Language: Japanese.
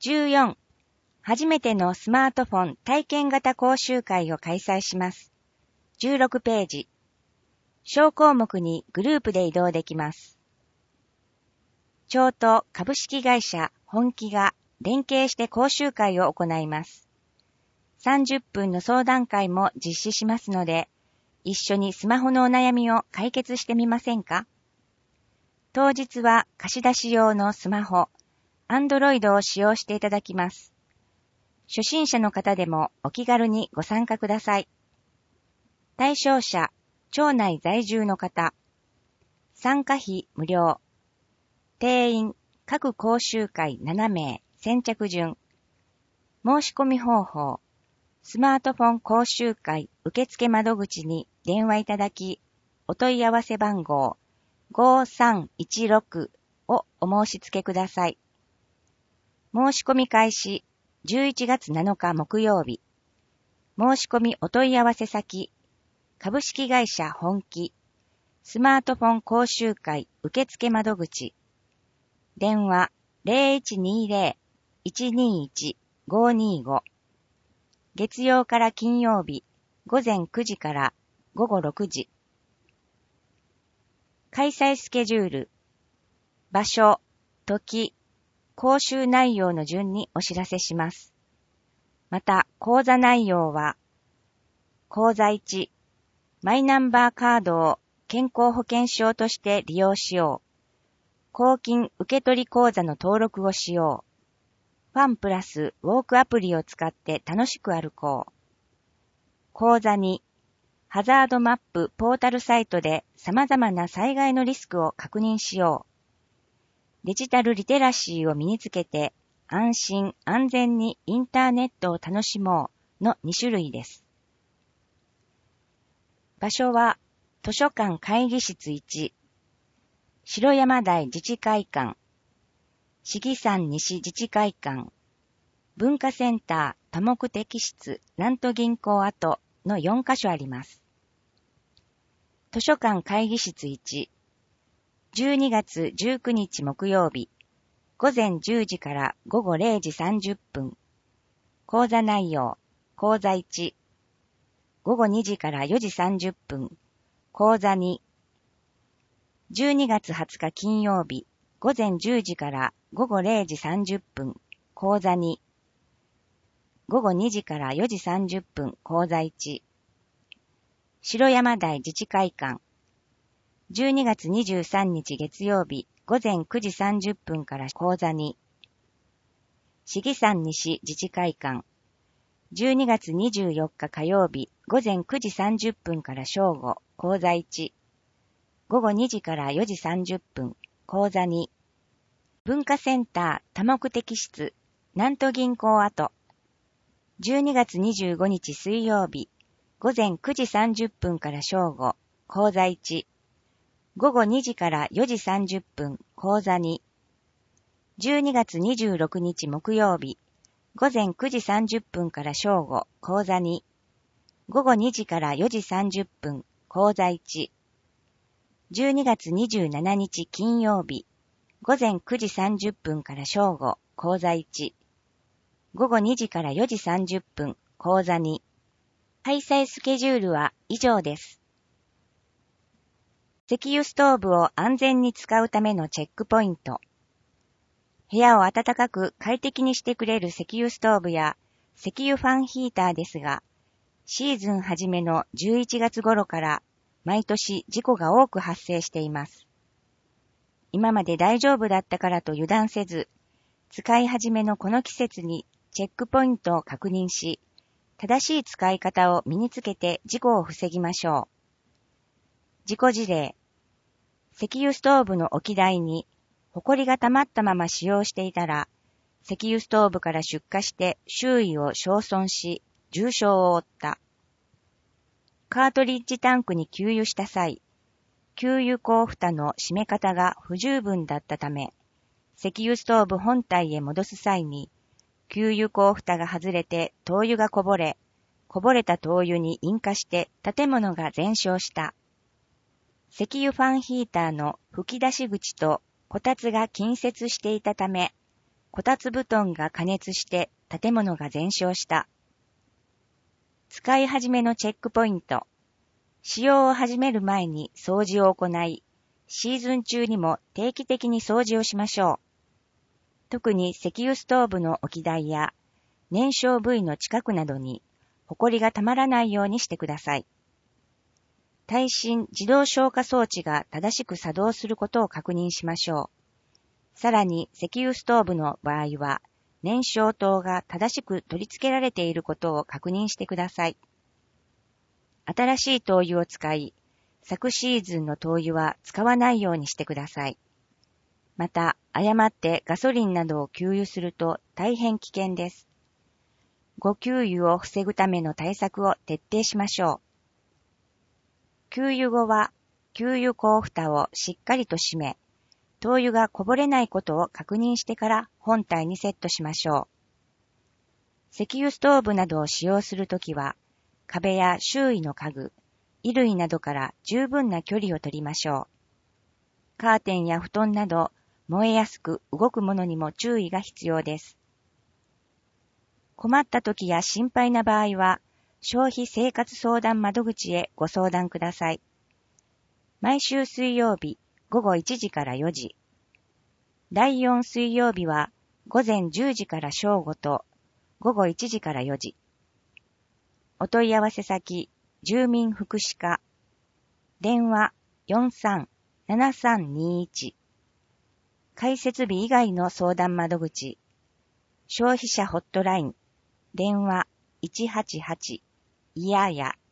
14、初めてのスマートフォン体験型講習会を開催します。16ページ。小項目にグループで移動できます。町と株式会社本気が連携して講習会を行います。30分の相談会も実施しますので、一緒にスマホのお悩みを解決してみませんか？当日は貸し出し用のスマホ、Android を使用していただきます。初心者の方でもお気軽にご参加ください。対象者、町内在住の方。参加費無料。定員、各講習会7名、先着順。申し込み方法。スマートフォン講習会受付窓口に電話いただき、お問い合わせ番号5316をお申し付けください。申し込み開始11月7日木曜日。申し込みお問い合わせ先、株式会社本気、スマートフォン講習会受付窓口。電話 0120-121-525。月曜から金曜日、午前9時から午後6時。開催スケジュール、場所、時、講習内容の順にお知らせします。また、講座内容は、講座1、マイナンバーカードを健康保険証として利用しよう。公金受取口座の登録をしよう。ファンプラスウォークアプリを使って楽しく歩こう。講座2、ハザードマップポータルサイトで様々な災害のリスクを確認しよう。デジタルリテラシーを身につけて安心安全にインターネットを楽しもうの2種類です。場所は図書館会議室1、城山台自治会館、市議山西自治会館、文化センター多目的室南都銀行跡の4カ所あります。図書館会議室1、12月19日木曜日、午前10時から午後0時30分。講座内容、講座1、午後2時から4時30分。講座2、12月20日金曜日、午前10時から午後0時30分。講座2、午後2時から4時30分。講座1、城山台自治会館、12月23日月曜日、午前9時30分から講座2、市議山西自治会館、12月24日火曜日、午前9時30分から正午、講座1、午後2時から4時30分、講座2、文化センター多目的室、南都銀行跡、12月25日水曜日、午前9時30分から正午、講座1、午後2時から4時30分、講座2、12月26日木曜日、午前9時30分から正午、講座2、午後2時から4時30分、講座1、12月27日金曜日、午前9時30分から正午、講座1、午後2時から4時30分、講座2。開催スケジュールは以上です。石油ストーブを安全に使うためのチェックポイント。部屋を暖かく快適にしてくれる石油ストーブや石油ファンヒーターですが、シーズン初めの11月頃から毎年事故が多く発生しています。今まで大丈夫だったからと油断せず、使い始めのこの季節にチェックポイントを確認し、正しい使い方を身につけて事故を防ぎましょう。事故事例。石油ストーブの置き台に埃が溜まったまま使用していたら、石油ストーブから出火して周囲を焼損し、重傷を負った。カートリッジタンクに給油した際、給油口蓋の閉め方が不十分だったため、石油ストーブ本体へ戻す際に、給油口蓋が外れて灯油がこぼれた灯油に引火して建物が全焼した。石油ファンヒーターの吹き出し口とこたつが近接していたため、 こたつ布団が過熱して建物が全焼した。使い始めのチェックポイント。使用を始める前に掃除を行い、シーズン中にも定期的に掃除をしましょう。特に石油ストーブの置き台や燃焼部位の近くなどにホコリがたまらないようにしてください。耐震自動消火装置が正しく作動することを確認しましょう。さらに石油ストーブの場合は燃焼灯が正しく取り付けられていることを確認してください。新しい灯油を使い、昨シーズンの灯油は使わないようにしてください。また、誤ってガソリンなどを給油すると大変危険です。誤給油を防ぐための対策を徹底しましょう。給油後は、給油口蓋をしっかりと閉め、灯油がこぼれないことを確認してから本体にセットしましょう。石油ストーブなどを使用するときは、壁や周囲の家具、衣類などから十分な距離を取りましょう。カーテンや布団など燃えやすく動くものにも注意が必要です。困った時や心配な場合は、消費生活相談窓口へご相談ください。毎週水曜日午後1時から4時。第4水曜日は午前10時から正午と午後1時から4時。お問い合わせ先、住民福祉課。電話43-7321。開設日以外の相談窓口。消費者ホットライン。電話188。いやや。